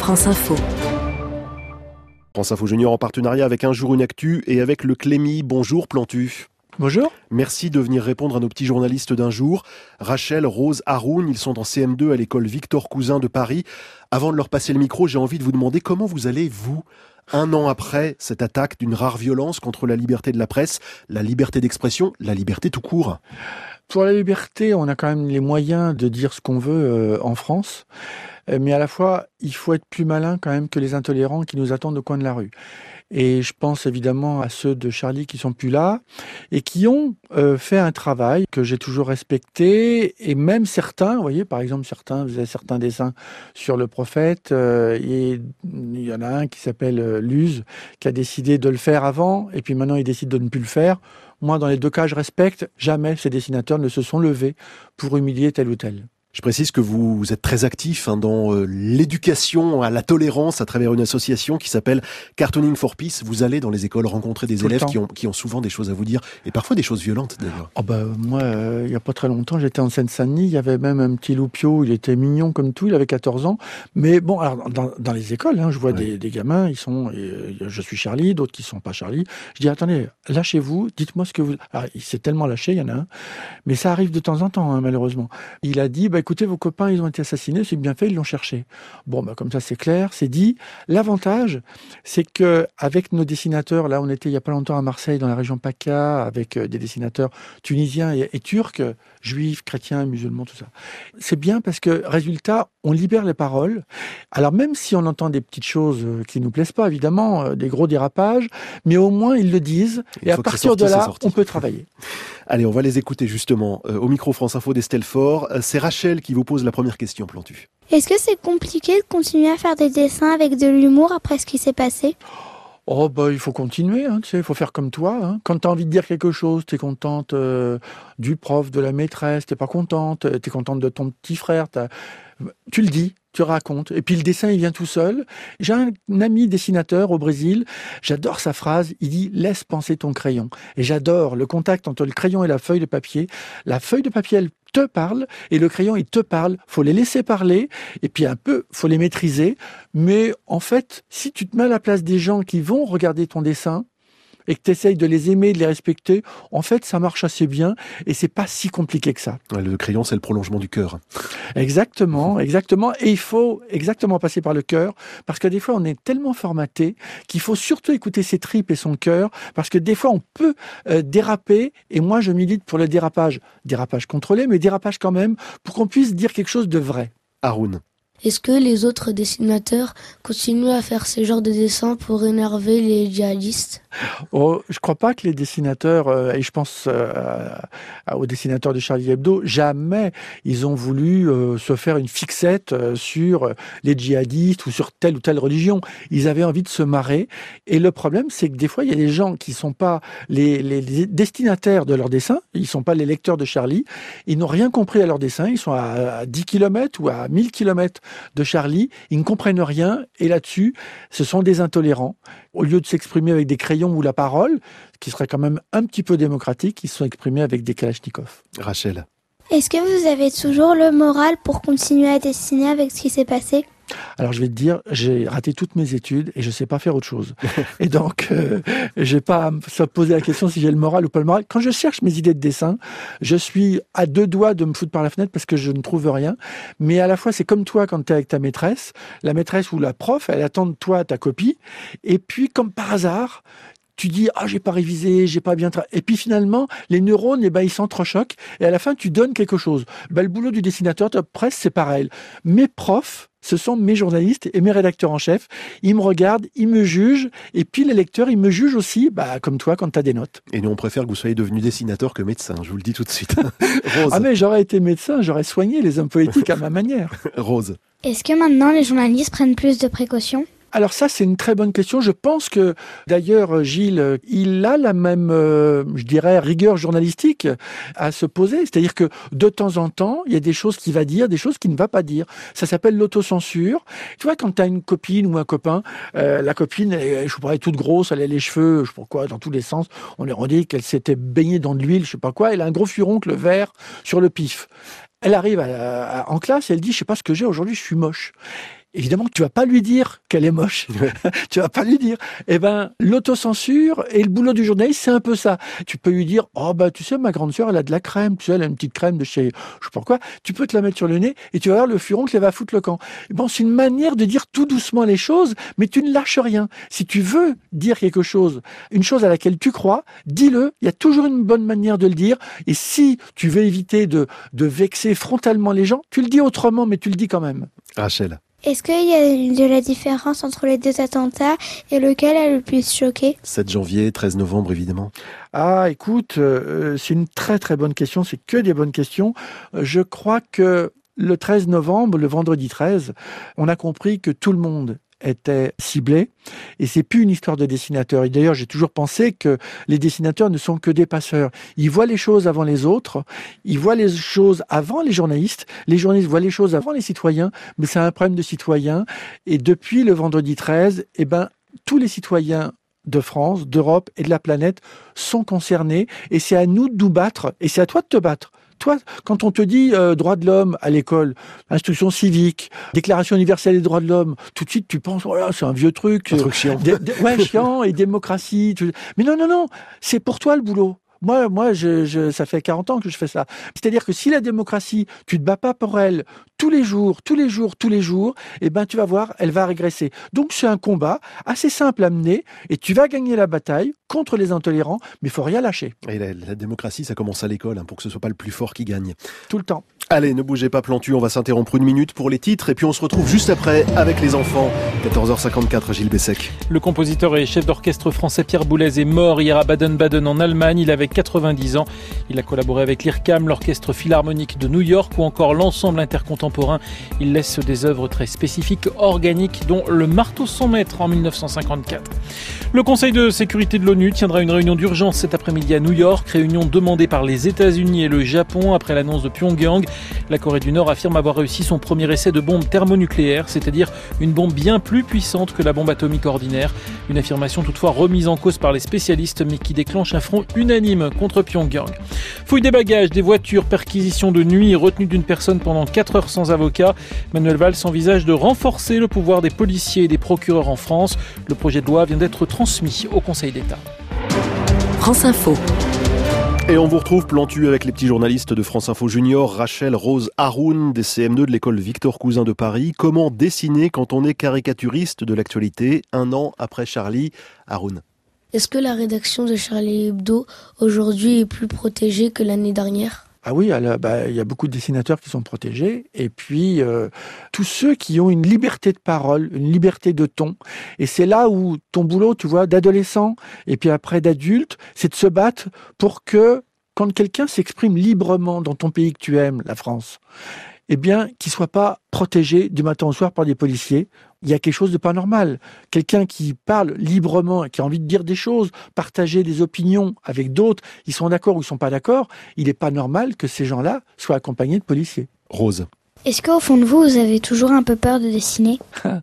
France Info. France Info Junior en partenariat avec Un Jour Une Actu et avec le Clémy. Bonjour Plantu. Bonjour. Merci de venir répondre à nos petits journalistes d'un jour. Rachel, Rose, Haroun, ils sont en CM2 à l'école Victor Cousin de Paris. Avant de leur passer le micro, j'ai envie de vous demander comment vous allez, vous, un an après cette attaque d'une rare violence contre la liberté de la presse, la liberté d'expression, la liberté tout court. Pour la liberté, on a quand même les moyens de dire ce qu'on veut en France. Mais à la fois, il faut être plus malin quand même que les intolérants qui nous attendent au coin de la rue. Et je pense évidemment à ceux de Charlie qui sont plus là et qui ont fait un travail que j'ai toujours respecté. Et même certains, vous voyez, par exemple, certains faisaient certains dessins sur le prophète. Et il y en a un qui s'appelle Luz, qui a décidé de le faire avant. Et puis maintenant, il décide de ne plus le faire. Moi, dans les deux cas, je respecte. Jamais ces dessinateurs ne se sont levés pour humilier tel ou tel. Je précise que vous êtes très actif dans l'éducation à la tolérance à travers une association qui s'appelle Cartooning for Peace. Vous allez dans les écoles rencontrer des élèves qui ont souvent des choses à vous dire et parfois des choses violentes d'ailleurs. Moi, il n'y a pas très longtemps, j'étais en Seine-Saint-Denis, il y avait même un petit loupio, il était mignon comme tout, il avait 14 ans. Mais bon, alors dans les écoles, je vois des gamins, je suis Charlie, d'autres qui ne sont pas Charlie. Je dis, attendez, lâchez-vous, dites-moi ce que vous... Alors, il s'est tellement lâché, il y en a un, mais ça arrive de temps en temps, malheureusement. Il a dit, écoutez, vos copains, ils ont été assassinés, c'est bien fait, ils l'ont cherché. Bon, comme ça, c'est clair, c'est dit. L'avantage, c'est que avec nos dessinateurs, là, on était il y a pas longtemps à Marseille, dans la région PACA, avec des dessinateurs tunisiens et turcs, juifs, chrétiens, musulmans, tout ça. C'est bien parce que, résultat, on libère les paroles. Alors, même si on entend des petites choses qui nous plaisent pas, évidemment, des gros dérapages, mais au moins, ils le disent. Et à partir de là, on peut travailler. Allez, on va les écouter justement. Au micro France Info d'Estelle Faure, c'est Rachel qui vous pose la première question, Plantu. Est-ce que c'est compliqué de continuer à faire des dessins avec de l'humour après ce qui s'est passé ? Il faut continuer, il faut faire comme toi. Quand tu as envie de dire quelque chose, tu es contente du prof, de la maîtresse, tu n'es pas contente, tu es contente de ton petit frère, tu le dis, tu racontes. Et puis le dessin, il vient tout seul. J'ai un ami dessinateur au Brésil, j'adore sa phrase, il dit « laisse penser ton crayon ». Et j'adore le contact entre le crayon et la feuille de papier. La feuille de papier, elle te parle, et le crayon, il te parle. Faut les laisser parler, et puis un peu, faut les maîtriser. Mais en fait, si tu te mets à la place des gens qui vont regarder ton dessin, et que tu essayes de les aimer, de les respecter, en fait, ça marche assez bien et c'est pas si compliqué que ça. Le crayon, c'est le prolongement du cœur. Exactement. Et il faut exactement passer par le cœur parce que des fois, on est tellement formaté qu'il faut surtout écouter ses tripes et son cœur parce que des fois, on peut déraper et moi, je milite pour le dérapage. Dérapage contrôlé, mais dérapage quand même pour qu'on puisse dire quelque chose de vrai. Haroun. Est-ce que les autres dessinateurs continuent à faire ce genre de dessins pour énerver les djihadistes ? Je crois pas que les dessinateurs, et je pense aux dessinateurs de Charlie Hebdo, jamais ils ont voulu se faire une fixette sur les djihadistes ou sur telle ou telle religion. Ils avaient envie de se marrer. Et le problème, c'est que des fois, il y a des gens qui sont pas les destinataires de leurs dessins, ils sont pas les lecteurs de Charlie, ils n'ont rien compris à leurs dessins, ils sont à 10 km ou à 1000 km de Charlie, ils ne comprennent rien et là-dessus, ce sont des intolérants. Au lieu de s'exprimer avec des crayons ou la parole, qui serait quand même un petit peu démocratique, ils se sont exprimés avec des kalachnikovs. Rachel. Est-ce que vous avez toujours le moral pour continuer à dessiner avec ce qui s'est passé ? Alors je vais te dire, j'ai raté toutes mes études et je sais pas faire autre chose. Et donc, j'ai pas à me poser la question si j'ai le moral ou pas le moral. Quand je cherche mes idées de dessin, je suis à deux doigts de me foutre par la fenêtre parce que je ne trouve rien. Mais à la fois, c'est comme toi quand tu es avec ta maîtresse. La maîtresse ou la prof, elle attend de toi ta copie. Et puis, comme par hasard, tu dis, j'ai pas révisé, j'ai pas bien travaillé. Et puis finalement, les neurones, ils s'entrechoquent. Et à la fin, tu donnes quelque chose. Le boulot du dessinateur, de presse, c'est pareil. Mes profs, ce sont mes journalistes et mes rédacteurs en chef. Ils me regardent, ils me jugent. Et puis les lecteurs, ils me jugent aussi, comme toi, quand tu as des notes. Et nous, on préfère que vous soyez devenu dessinateur que médecin. Je vous le dis tout de suite. Rose. Mais j'aurais été médecin, j'aurais soigné les hommes politiques à ma manière. Rose. Est-ce que maintenant, les journalistes prennent plus de précautions ? Alors ça, c'est une très bonne question. Je pense que, d'ailleurs, Gilles, il a la même, rigueur journalistique à se poser. C'est-à-dire que, de temps en temps, il y a des choses qu'il va dire, des choses qu'il ne va pas dire. Ça s'appelle l'autocensure. Tu vois, quand tu as une copine ou un copain, la copine, elle est toute grosse, elle a les cheveux, je sais pas quoi, dans tous les sens. On lui a dit qu'elle s'était baignée dans de l'huile, je sais pas quoi. Elle a un gros furoncle vert sur le pif. Elle arrive en classe et elle dit, je sais pas ce que j'ai aujourd'hui, je suis moche. évidemment que tu vas pas lui dire qu'elle est moche. Tu vas pas lui dire. Eh ben, l'autocensure et le boulot du journaliste, c'est un peu ça. Tu peux lui dire, oh bah tu sais, ma grande sœur, elle a de la crème, tu sais, elle a une petite crème de chez, je sais pas quoi. Tu peux te la mettre sur le nez et tu vas voir le furoncle, elle va foutre le camp. Bon, c'est une manière de dire tout doucement les choses, mais tu ne lâches rien. Si tu veux dire quelque chose, une chose à laquelle tu crois, dis-le. Il y a toujours une bonne manière de le dire. Et si tu veux éviter de vexer frontalement les gens, tu le dis autrement, mais tu le dis quand même. Rachel. Est-ce qu'il y a de la différence entre les deux attentats et lequel a le plus choqué? 7 janvier, 13 novembre, évidemment. Ah, écoute, c'est une très très bonne question. C'est que des bonnes questions. Je crois que le 13 novembre, le vendredi 13, on a compris que tout le monde était ciblé et c'est plus une histoire de dessinateur. Et d'ailleurs, j'ai toujours pensé que les dessinateurs ne sont que des passeurs. Ils voient les choses avant les autres, ils voient les choses avant les journalistes voient les choses avant les citoyens, mais c'est un problème de citoyens. Et depuis le vendredi 13, eh ben, tous les citoyens de France, d'Europe et de la planète sont concernés et c'est à nous de nous battre et c'est à toi de te battre. Toi, quand on te dit droits de l'homme à l'école, instruction civique, déclaration universelle des droits de l'homme, tout de suite tu penses voilà, c'est un vieux truc, Un truc chiant. Ouais, chiant et démocratie. Mais non, c'est pour toi le boulot. Moi, ça fait 40 ans que je fais ça. C'est-à-dire que si la démocratie, tu te bats pas pour elle tous les jours, eh ben, tu vas voir, elle va régresser. Donc, c'est un combat assez simple à mener et tu vas gagner la bataille contre les intolérants, mais il faut rien lâcher. Et la démocratie, ça commence à l'école, pour que ce soit pas le plus fort qui gagne. Tout le temps. Allez, ne bougez pas, Plantu, on va s'interrompre une minute pour les titres et puis on se retrouve juste après avec les enfants. 14h54, Gilles Bessec. Le compositeur et chef d'orchestre français Pierre Boulez est mort hier à Baden-Baden en Allemagne. Il avait 90 ans. Il a collaboré avec l'IRCAM, l'Orchestre Philharmonique de New York ou encore l'Ensemble Intercontemporain. Il laisse des œuvres très spécifiques, organiques, dont le marteau sans maître en 1954. Le Conseil de sécurité de l'ONU tiendra une réunion d'urgence cet après-midi à New York, réunion demandée par les États-Unis et le Japon après l'annonce de Pyongyang. La Corée du Nord affirme avoir réussi son premier essai de bombe thermonucléaire, c'est-à-dire une bombe bien plus puissante que la bombe atomique ordinaire. Une affirmation toutefois remise en cause par les spécialistes, mais qui déclenche un front unanime contre Pyongyang. Fouille des bagages, des voitures, perquisition de nuit et retenue d'une personne pendant 4 heures sans avocat. Manuel Valls envisage de renforcer le pouvoir des policiers et des procureurs en France. Le projet de loi vient d'être transmis au Conseil d'État. France Info. Et on vous retrouve, Plantu, avec les petits journalistes de France Info Junior, Rachel, Rose, Haroun, des CM2 de l'école Victor Cousin de Paris. Comment dessiner quand on est caricaturiste de l'actualité, 1 an après Charlie? Haroun. Est-ce que la rédaction de Charlie Hebdo aujourd'hui est plus protégée que l'année dernière? Ah oui, il y a beaucoup de dessinateurs qui sont protégés, et puis tous ceux qui ont une liberté de parole, une liberté de ton, et c'est là où ton boulot, tu vois, d'adolescent, et puis après d'adulte, c'est de se battre pour que, quand quelqu'un s'exprime librement dans ton pays que tu aimes, la France, eh bien, qu'il soit pas protégé du matin au soir par des policiers. Il y a quelque chose de pas normal. Quelqu'un qui parle librement, qui a envie de dire des choses, partager des opinions avec d'autres, ils sont d'accord ou ils sont pas d'accord, il n'est pas normal que ces gens-là soient accompagnés de policiers. Rose. Est-ce qu'au fond de vous, vous avez toujours un peu peur de dessiner?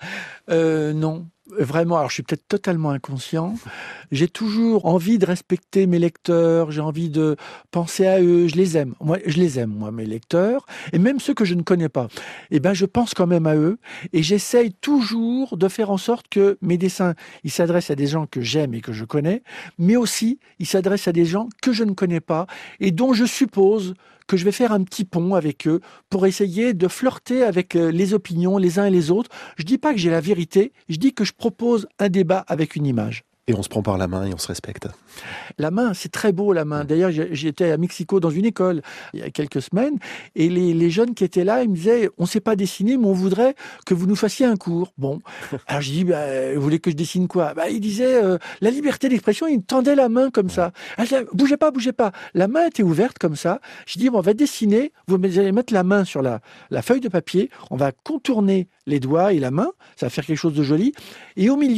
Non. Vraiment, alors je suis peut-être totalement inconscient. J'ai toujours envie de respecter mes lecteurs, j'ai envie de penser à eux, je les aime. Moi, mes lecteurs, et même ceux que je ne connais pas. Eh ben, je pense quand même à eux, et j'essaye toujours de faire en sorte que mes dessins, ils s'adressent à des gens que j'aime et que je connais, mais aussi, ils s'adressent à des gens que je ne connais pas, et dont je suppose que je vais faire un petit pont avec eux pour essayer de flirter avec les opinions les uns et les autres. Je dis pas que j'ai la vérité, je dis que je propose un débat avec une image. Et on se prend par la main et on se respecte. La main, c'est très beau, la main. D'ailleurs, j'étais à Mexico dans une école il y a quelques semaines et les jeunes qui étaient là, ils me disaient « On ne sait pas dessiner, mais on voudrait que vous nous fassiez un cours. » Bon, alors je dis « Vous voulez que je dessine quoi ?» Ils disaient « La liberté d'expression », ils me tendaient la main comme ça. « Bougez pas. » La main était ouverte comme ça. Je dis « On va dessiner, vous allez mettre la main sur la feuille de papier, on va contourner les doigts et la main, ça va faire quelque chose de joli. Et au milieu,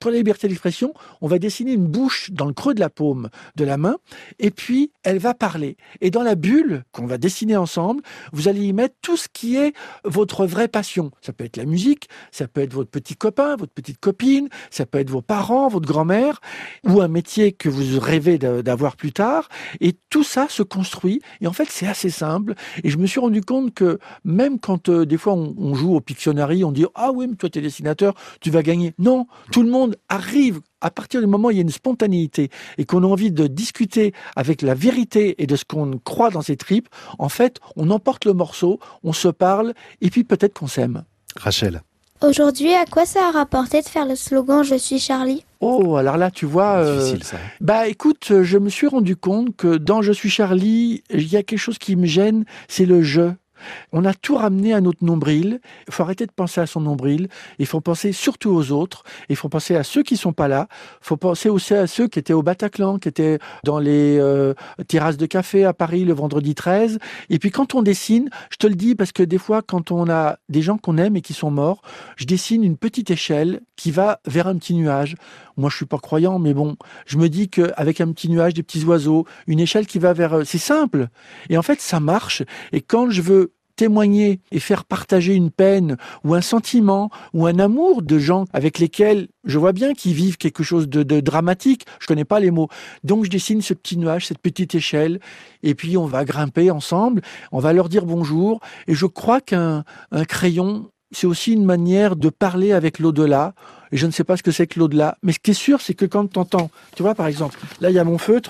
pour la liberté d'expression, on va dessiner une bouche dans le creux de la paume de la main, et puis elle va parler. Et dans la bulle qu'on va dessiner ensemble, vous allez y mettre tout ce qui est votre vraie passion. Ça peut être la musique, ça peut être votre petit copain, votre petite copine, ça peut être vos parents, votre grand-mère, ou un métier que vous rêvez d'avoir plus tard. Et tout ça se construit. Et en fait, c'est assez simple. Et je me suis rendu compte que même quand des fois on joue au Pictionary, on dit « Ah oui, mais toi t'es dessinateur, tu vas gagner ». Non, tout le monde arrive à partir du moment où il y a une spontanéité et qu'on a envie de discuter avec la vérité et de ce qu'on croit dans ses tripes, en fait, on emporte le morceau, on se parle et puis peut-être qu'on s'aime. Rachel. Aujourd'hui, à quoi ça a rapporté de faire le slogan « Je suis Charlie » ? Oh, alors là, tu vois... Difficile, ça. Bah écoute, je me suis rendu compte que dans « Je suis Charlie », il y a quelque chose qui me gêne, c'est le « je ». On a tout ramené à notre nombril. Il faut arrêter de penser à son nombril. Il faut penser surtout aux autres. Il faut penser à ceux qui sont pas là. Il faut penser aussi à ceux qui étaient au Bataclan, qui étaient dans les terrasses de café à Paris le vendredi 13. Et puis quand on dessine, je te le dis parce que des fois, quand on a des gens qu'on aime et qui sont morts, je dessine une petite échelle qui va vers un petit nuage. Moi, je suis pas croyant, mais bon, je me dis qu'avec un petit nuage, des petits oiseaux, une échelle qui va vers... C'est simple. Et en fait, ça marche. Et quand je veux témoigner et faire partager une peine ou un sentiment ou un amour de gens avec lesquels je vois bien qu'ils vivent quelque chose de dramatique, je connais pas les mots. Donc je dessine ce petit nuage, cette petite échelle et puis on va grimper ensemble, on va leur dire bonjour et je crois qu'un crayon, c'est aussi une manière de parler avec l'au-delà. Et je ne sais pas ce que c'est que l'au-delà, mais ce qui est sûr, c'est que quand tu entends, tu vois par exemple, là il y a mon feutre,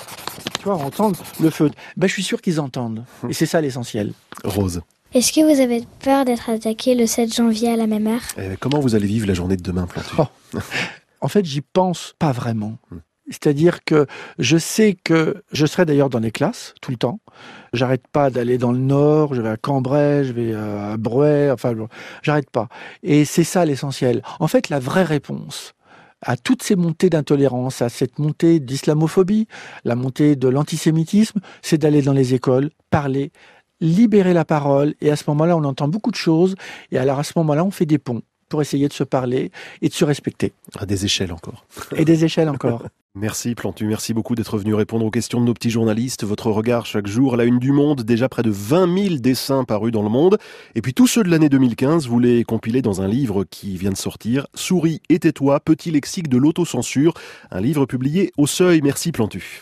entendre le feutre. Ben, je suis sûr qu'ils entendent. Et c'est ça l'essentiel. Rose. Est-ce que vous avez peur d'être attaqué le 7 janvier à la même heure ? Comment vous allez vivre la journée de demain, Plantu ? En fait, j'y pense pas vraiment. C'est-à-dire que je sais que je serai d'ailleurs dans les classes tout le temps. J'arrête pas d'aller dans le Nord, je vais à Cambrai, je vais à Bruay, enfin, j'arrête pas. Et c'est ça l'essentiel. En fait, la vraie réponse à toutes ces montées d'intolérance, à cette montée d'islamophobie, la montée de l'antisémitisme, c'est d'aller dans les écoles, parler, libérer la parole, et à ce moment-là, on entend beaucoup de choses, et alors à ce moment-là, on fait des ponts pour essayer de se parler et de se respecter. À des échelles encore. Et des échelles encore. Merci Plantu, merci beaucoup d'être venu répondre aux questions de nos petits journalistes. Votre regard chaque jour à la une du Monde, déjà près de 20 000 dessins parus dans le monde. Et puis tous ceux de l'année 2015, vous les compilez dans un livre qui vient de sortir, Souris et tais-toi, petit lexique de l'autocensure, un livre publié au Seuil. Merci Plantu.